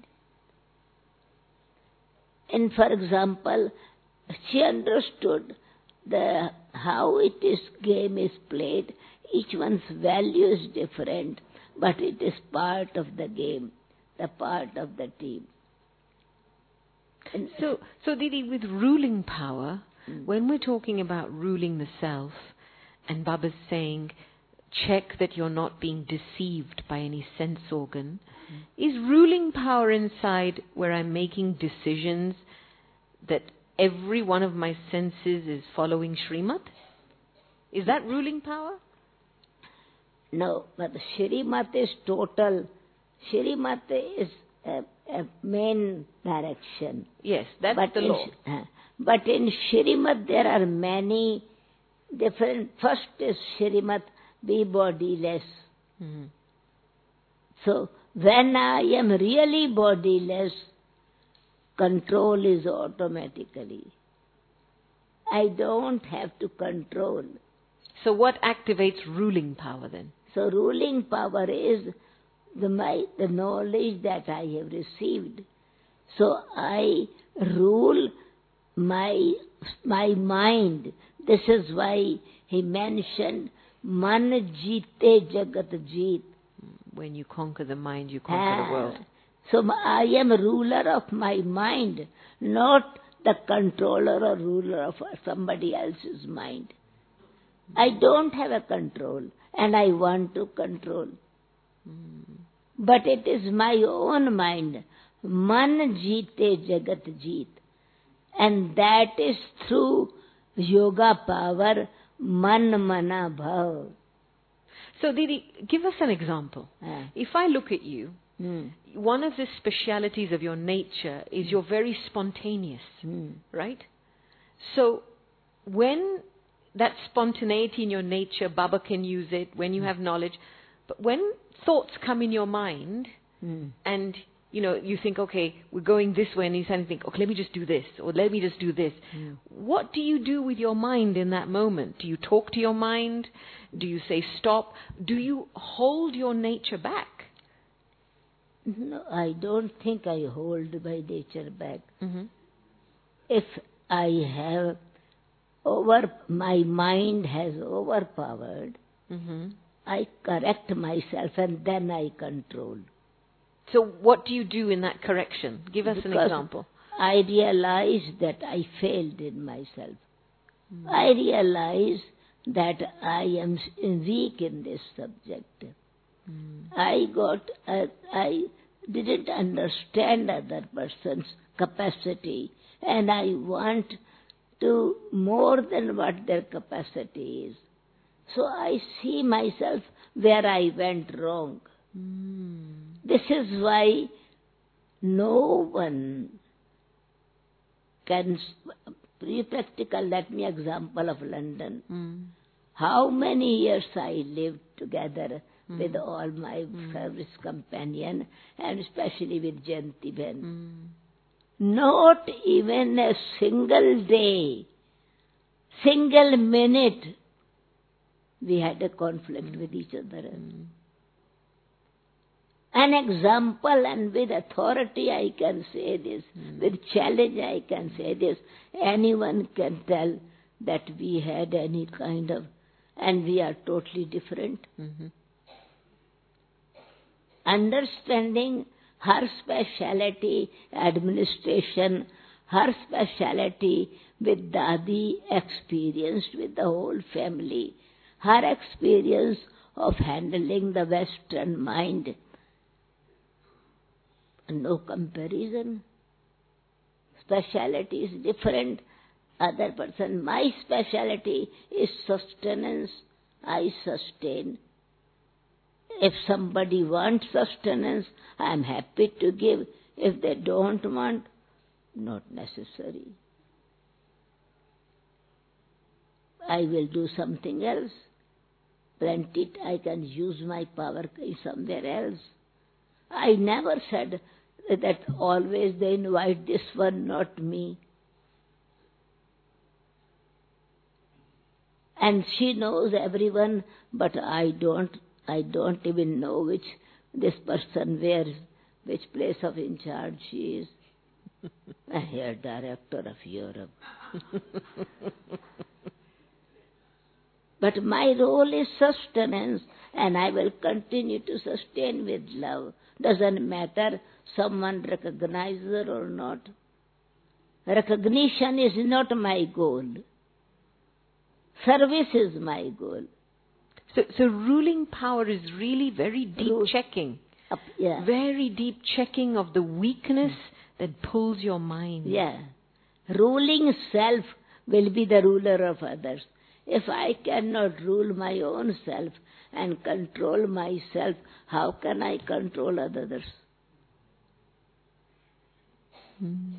And for example, she understood the how it is game is played. Each one's value is different, but it is part of the game, the part of the team. And so, so Didi, with ruling power, mm. when we're talking about ruling the self, and Baba's saying, check that you're not being deceived by any sense organ. Mm. Is ruling power inside where I'm making decisions that every one of my senses is following Srimad? Is that ruling power? No, but Srimad is total. Srimad is a, a main direction. Yes, that's but the in, law. Uh, but in Srimad there are many different. First is Srimad, be bodiless. Mm-hmm. So, when I am really bodiless, control is automatically. I don't have to control. So what activates ruling power then? So ruling power is the, my, the knowledge that I have received. So I rule my, my mind. This is why he mentioned Man jeete jagat jeet. When you conquer the mind, you conquer the world. So I am a ruler of my mind, not the controller or ruler of somebody else's mind. I don't have a control and I want to control. Mm. But it is my own mind. Man jeete jagat jeet. And that is through yoga power, man mana bhav. So Didi, give us an example. Uh. If I look at you, Mm. one of the specialities of your nature is you're very spontaneous, Mm. right? So when that spontaneity in your nature, Baba can use it when you have knowledge, but when thoughts come in your mind Mm. and you know, you think, okay, we're going this way, and you suddenly think, okay, let me just do this, or let me just do this. Mm. What do you do with your mind in that moment? Do you talk to your mind? Do you say stop? Do you hold your nature back? No, I don't think I hold my nature back. Mm-hmm. If I have over, my mind has overpowered, Mm-hmm. I correct myself and then I control. So what do you do in that correction? Give us Because an example. I realize that I failed in myself. Mm. I realize that I am weak in this subject. Mm. I got, uh, I didn't understand other person's capacity, and I want to more than what their capacity is. So I see myself where I went wrong. Mm. This is why no one can be practical. Let me example of London. Mm. How many years I lived together mm. with all my mm. service companion and especially with Jayanti Ben. Mm. Not even a single day, single minute, we had a conflict mm. with each other. Mm. An example, and with authority I can say this, mm. with challenge I can say this. Anyone can tell that we had any kind of, and we are totally different. Mm-hmm. Understanding her speciality, administration, her speciality with Dadi, experienced with the whole family, her experience of handling the Western mind. No comparison. Speciality is different. Other person, my speciality is sustenance. I sustain. If somebody wants sustenance, I am happy to give. If they don't want, not necessary. I will do something else. Plenty, I can use my power somewhere else. I never said that always they invite this one, not me. And she knows everyone, but I don't, I don't even know which this person where, which place of in charge she is. A hair director of Europe. But my role is sustenance, and I will continue to sustain with love. Doesn't matter someone recognizes her or not. Recognition is not my goal. Service is my goal. So, so ruling power is really very deep Ru- checking. Up, yeah. Very deep checking of the weakness that pulls your mind. Yeah. Ruling self will be the ruler of others. If I cannot rule my own self and control myself, how can I control others? Hmm.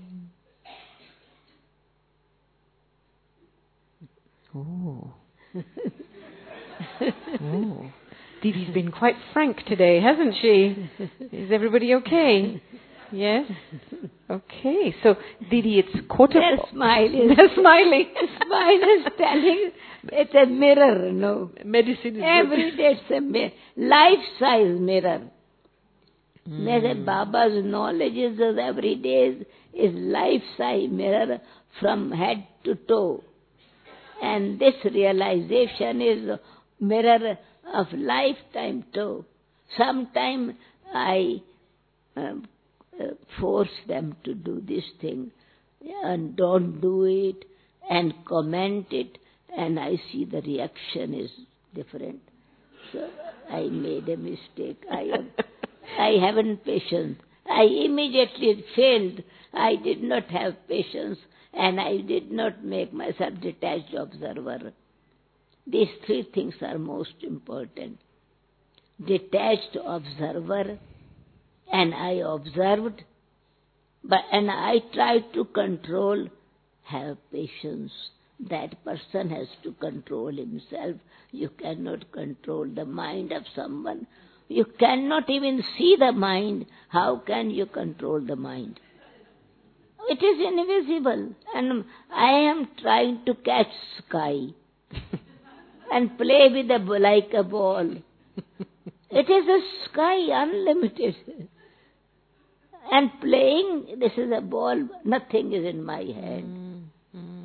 Oh. Oh. Didi's been quite frank today, hasn't she? Is everybody okay? Yes? Okay. So, Didi, it's quarter... Their smile is... They're smiling. Smile is telling it's a mirror, no? Medicine is... Every day it's a mi- life-size mirror. Mm. There's Baba's knowledge is that every day is, is life-size mirror from head to toe. And this realization is a mirror of lifetime too. Sometimes I um, uh, force them to do this thing and don't do it and comment it, and I see the reaction is different. So I made a mistake. I have, I haven't patience. I immediately failed. I did not have patience, and I did not make myself detached observer. These three things are most important. Detached observer, and I observed, but and I tried to control, have patience. That person has to control himself. You cannot control the mind of someone. You cannot even see the mind. How can you control the mind? It is invisible, and I am trying to catch sky and play with a like a ball. It is a sky, unlimited. And playing, this is a ball, nothing is in my hand. Mm-hmm.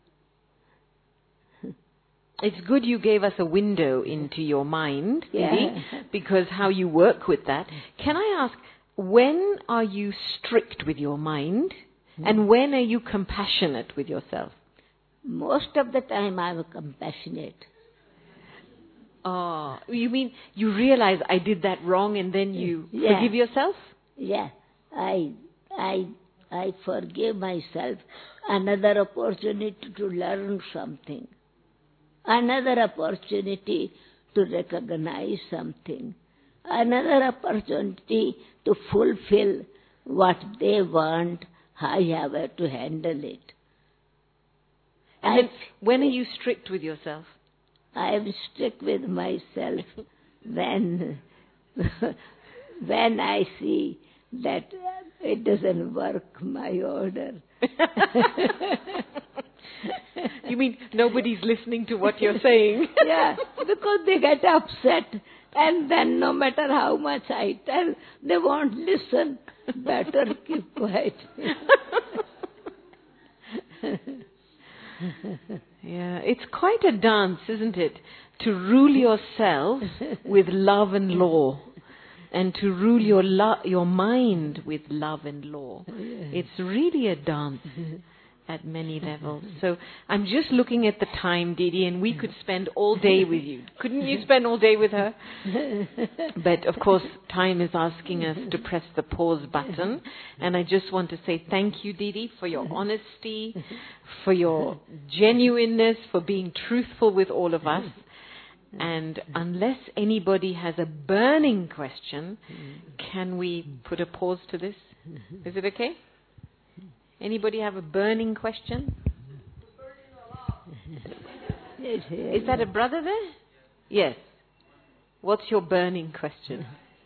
It's good you gave us a window into your mind, Yeah. Didi, because how you work with that. Can I ask, when are you strict with your mind, and when are you compassionate with yourself? Most of the time I am compassionate. Oh, you mean you realize I did that wrong and then you Yeah. forgive yourself? Yeah, I, I, I forgive myself. Another opportunity to learn something. Another opportunity to recognize something. Another opportunity to fulfill what they want. I have to handle it. And I, then when are you strict with yourself? I am strict with myself when, when I see that it doesn't work, my order. You mean nobody's listening to what you're saying? Yeah, because they get upset, and then no matter how much I tell, they won't listen. Better keep quiet. Yeah, it's quite a dance, isn't it? To rule yourself with love and law, and to rule your lo- your mind with love and law. It's really a dance at many levels. So I'm just looking at the time, Didi, and we could spend all day with you. Couldn't you spend all day with her? But of course, time is asking us to press the pause button. And I just want to say thank you, Didi, for your honesty, for your genuineness, for being truthful with all of us. And unless anybody has a burning question, can we put a pause to this? Is it okay? Anybody have a burning question? Is that a brother there? Yes. What's your burning question?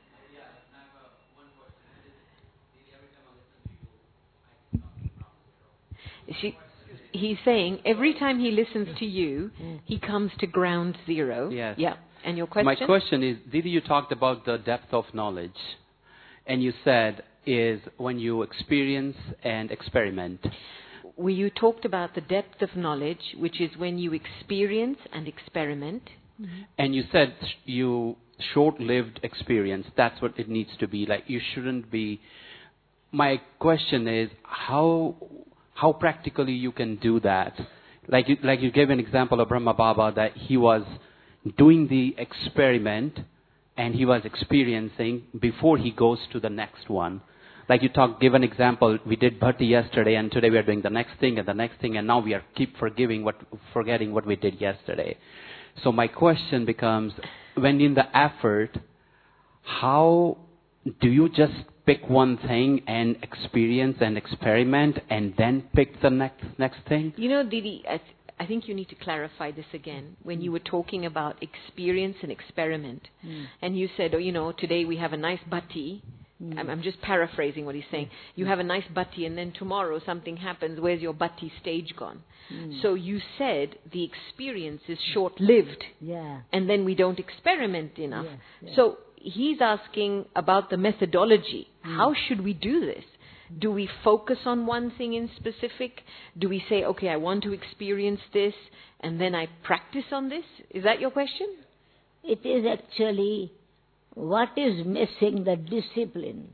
She, he's saying every time he listens to you, he comes to ground zero. Yes. Yeah. And your question? My question is, Didi, you talked about the depth of knowledge, and you said is when you experience and experiment. Well, you talked about the depth of knowledge, which is when you experience and experiment. Mm-hmm. And you said sh- you short-lived experience. That's what it needs to be. Like, you shouldn't be... My question is, how how practically you can do that? Like you, like you gave an example of Brahma Baba, that he was doing the experiment and he was experiencing before he goes to the next one. Like you talked, give an example, we did bhakti yesterday and today we are doing the next thing and the next thing, and now we are keep forgiving what, forgetting what we did yesterday. So my question becomes, when in the effort, how do you just pick one thing and experience and experiment and then pick the next next thing? You know, Didi, I, I think you need to clarify this again. When you were talking about experience and experiment, Mm. and you said, oh, you know, today we have a nice bhatti. Mm. I'm, I'm just paraphrasing what he's saying. You have a nice bhatti, and then tomorrow something happens. Where's your bhatti stage gone? Mm. So you said the experience is short-lived, Yeah. and then we don't experiment enough. Yes, yes. So he's asking about the methodology. Mm. How should we do this? Do we focus on one thing in specific? Do we say, okay, I want to experience this, and then I practice on this? Is that your question? It is actually what is missing, the discipline.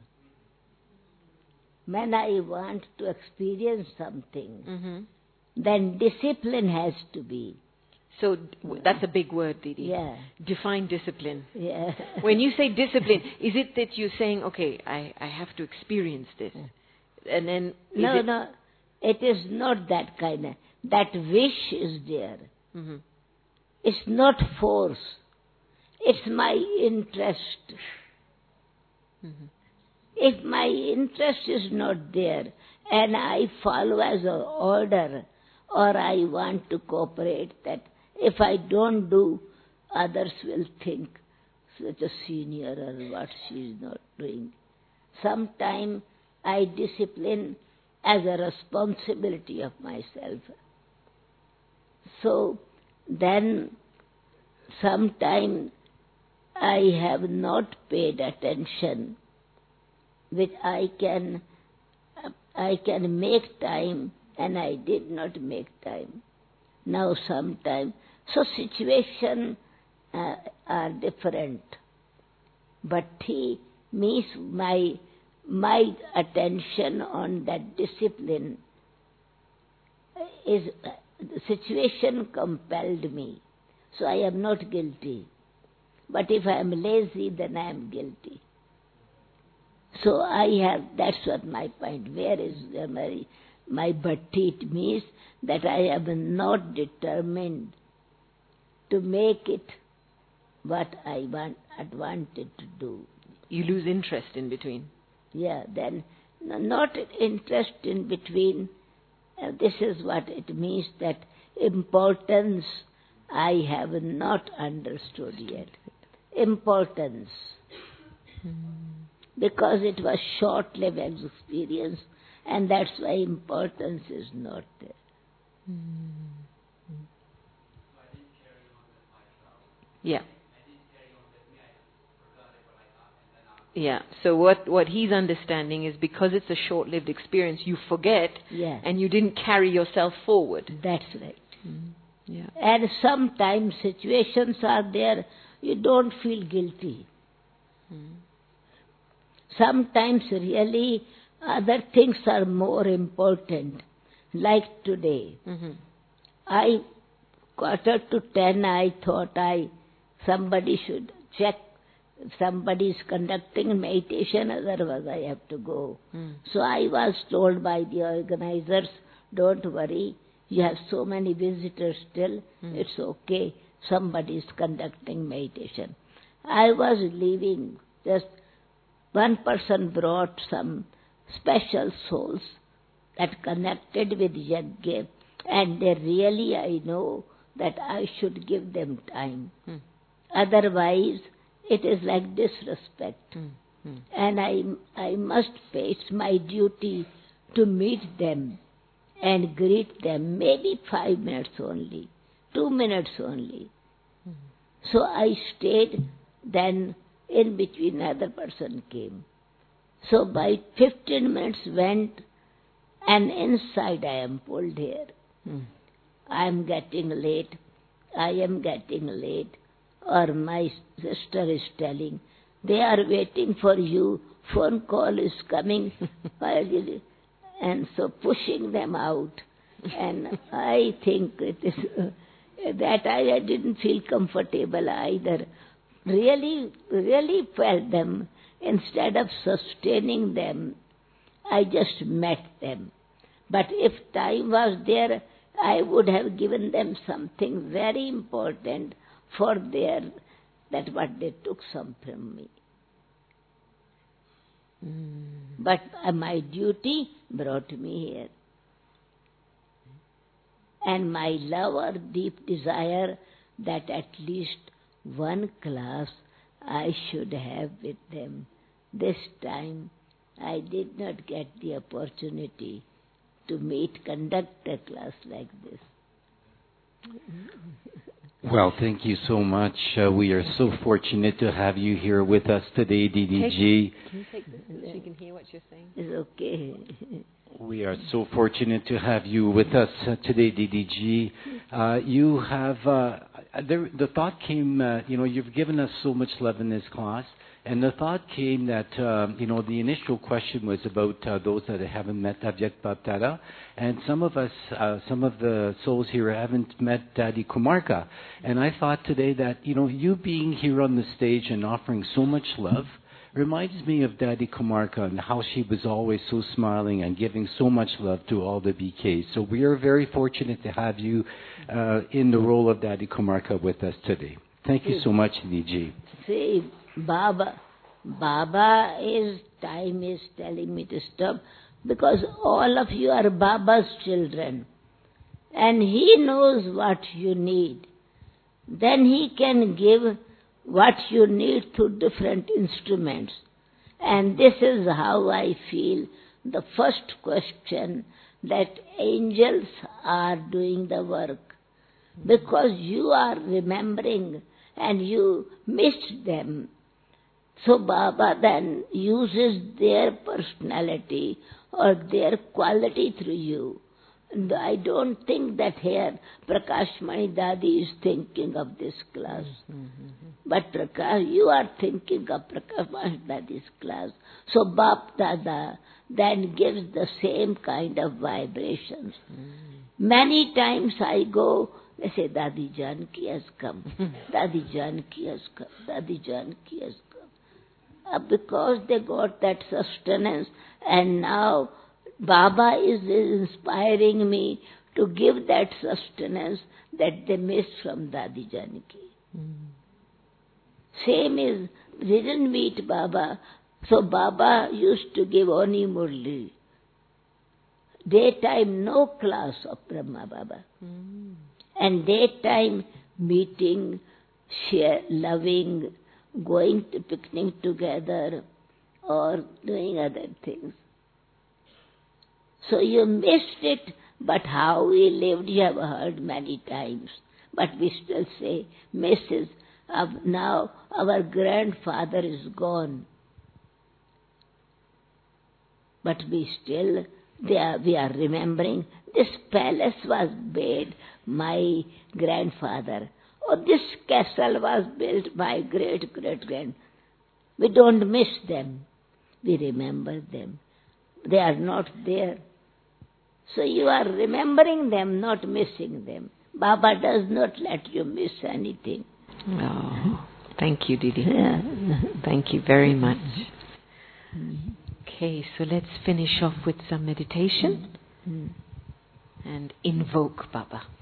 When I want to experience something, Mm-hmm. then discipline has to be. So d- w- that's a big word, Didi. Yeah. Define discipline. Yeah. When you say discipline, is it that you're saying, okay, I, I have to experience this? And then... is No, it, no, it is not that kind of... That wish is there. Mm-hmm. It's not force. It's my interest. Mm-hmm. If my interest is not there and I follow as an order, or I want to cooperate, that if I don't do, others will think such a senior or what she is not doing. Sometime I discipline as a responsibility of myself. So then sometime I have not paid attention, which I can I can make time, and I did not make time. Now sometime, so situation uh, are different. But he means my my attention on that discipline is uh, the situation compelled me, so I am not guilty. But if I am lazy, then I am guilty. So I have, that's what my point. Where is the, my, my bhatti? It means that I am not determined to make it what I want, I wanted to do. You lose interest in between. Yeah, then no, not interest in between. Uh, this is what it means, that importance I have not understood yet. Importance. Because it was short-lived experience, and that's why importance is not there. Yeah. Yeah. So what, what he's understanding is because it's a short-lived experience, you forget, Yeah. and you didn't carry yourself forward. That's right. Yeah. And sometimes situations are there, you don't feel guilty. Sometimes really other things are more important. Like today, Mm-hmm. I, quarter to ten, I thought I, somebody should check if somebody is conducting meditation, otherwise I have to go. Mm. So I was told by the organizers, don't worry, you have so many visitors still, Mm. it's okay, somebody is conducting meditation. I was leaving, just one person brought some special souls that connected with Yajna, and they really, I know that I should give them time. Mm. Otherwise, it is like disrespect. Mm. Mm. And I, I must face my duty to meet them and greet them, maybe five minutes only, two minutes only. Mm. So I stayed, then in between another person came. So by fifteen minutes went, and inside I am pulled here. Mm. I am getting late, I am getting late. Or my sister is telling, they are waiting for you, phone call is coming. And so pushing them out. And I think it is uh, that I, I didn't feel comfortable either. Really, really felt them. Instead of sustaining them, I just met them. But if time was there, I would have given them something very important for their, that what they took some from me. Mm. But uh, my duty brought me here. And my love or deep desire that at least one class I should have with them. This time I did not get the opportunity to meet, conduct a class like this. Well, thank you so much. Uh, we are so fortunate to have you here with us today, D D G. Take, can you take this so she can hear what you're saying? It's okay. We are so fortunate to have you with us uh, today, D D G. Uh, you have, uh, there, the thought came, uh, you know, you've given us so much love in this class, and the thought came that, uh, you know, the initial question was about uh, those that haven't met Avyakt Bapdada, and some of us, uh, some of the souls here haven't met Daddy Kumarka. And I thought today that, you know, you being here on the stage and offering so much love reminds me of Daddy Kumarka and how she was always so smiling and giving so much love to all the B Ks. So we are very fortunate to have you uh, in the role of Daddy Kumarka with us today. Thank you so much, D D G. See, Baba, Baba is, time is telling me to stop, because all of you are Baba's children. And he knows what you need. Then he can give what you need through different instruments. And this is how I feel the first question, that angels are doing the work. Because you are remembering and you missed them. So Baba then uses their personality or their quality through you. And I don't think that here Prakash Mani Dadi is thinking of this class. Mm-hmm. But Prakash, you are thinking of Prakash Mani Dadi's class. So Bap Dada then gives the same kind of vibrations. Mm-hmm. Many times I go, they say, Dadi Janki has come. Dadi Janki has come. Dadi Janki has come. Uh, because they got that sustenance, and now Baba is inspiring me to give that sustenance that they missed from Dadi Janki. Mm. Same is, didn't meet Baba, so Baba used to give Oni Murli. Daytime, no class of Brahma Baba. Mm. And daytime meeting, share, loving, going to picnic together, or doing other things. So you missed it, but how we lived you have heard many times. But we still say, Missus Uh, now our grandfather is gone. But we still, they are, we are remembering, this palace was built my grandfather. Or this castle was built by great-great-grand. We don't miss them. We remember them. They are not there. So you are remembering them, not missing them. Baba does not let you miss anything. Oh, thank you, Didi. Yeah. Thank you very much. Okay, so let's finish off with some meditation and invoke Baba.